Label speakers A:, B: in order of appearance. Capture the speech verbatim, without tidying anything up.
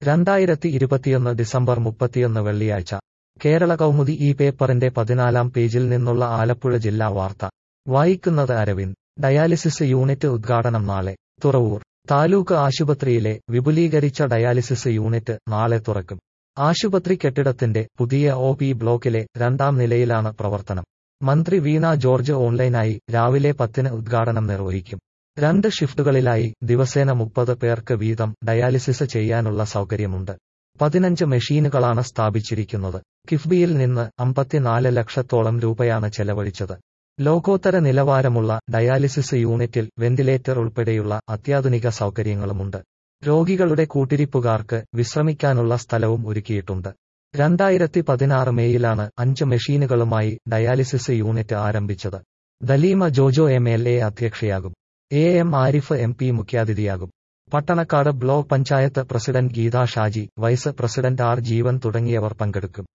A: രണ്ടായിരത്തി ഇരുപത്തിയൊന്ന് ഡിസംബർ മുപ്പത്തിയൊന്ന് വെള്ളിയാഴ്ച കേരള കൗമുദി ഈ പേപ്പറിന്റെ പതിനാലാം പേജിൽ നിന്നുള്ള ആലപ്പുഴ ജില്ലാ വാർത്ത വായിക്കുന്നത് അരവിന്ദ്. ഡയാലിസിസ് യൂണിറ്റ് ഉദ്ഘാടനം നാളെ. തുറവൂർ താലൂക്ക് ആശുപത്രിയിലെ വിപുലീകരിച്ച ഡയാലിസിസ് യൂണിറ്റ് നാളെ തുറക്കും. ആശുപത്രി കെട്ടിടത്തിന്റെ പുതിയ ഒ പി ബ്ലോക്കിലെ രണ്ടാം നിലയിലാണ് പ്രവർത്തനം. മന്ത്രി വീണ ജോർജ് ഓൺലൈനായി രാവിലെ പത്തിന് ഉദ്ഘാടനം നിർവഹിക്കും. രണ്ട് ഷിഫ്റ്റുകളിലായി ദിവസേന മുപ്പത് പേർക്ക് വീതം ഡയാലിസിസ് ചെയ്യാനുള്ള സൗകര്യമുണ്ട്. പതിനഞ്ച് മെഷീനുകളാണ് സ്ഥാപിച്ചിരിക്കുന്നത്. കിഫ്ബിയിൽ നിന്ന് അമ്പത്തിനാല് ലക്ഷത്തോളം രൂപയാണ് ചെലവഴിച്ചത്. ലോകോത്തര നിലവാരമുള്ള ഡയാലിസിസ് യൂണിറ്റിൽ വെന്റിലേറ്റർ ഉൾപ്പെടെയുള്ള അത്യാധുനിക സൗകര്യങ്ങളുമുണ്ട്. രോഗികളുടെ കൂട്ടിരിപ്പുകാർക്ക് വിശ്രമിക്കാനുള്ള സ്ഥലവും ഒരുക്കിയിട്ടുണ്ട്. രണ്ടായിരത്തി പതിനാറ് മേയിലാണ് അഞ്ച് മെഷീനുകളുമായി ഡയാലിസിസ് യൂണിറ്റ് ആരംഭിച്ചത്. Daleema Jojo M L A അധ്യക്ഷയാകും. A M Arif M P മുഖ്യാതിഥിയാകും. Pattanakkad block panchayat president Geetha Shaji, vice president R Jeevan തുടങ്ങിയവർ പങ്കെടുക്കും.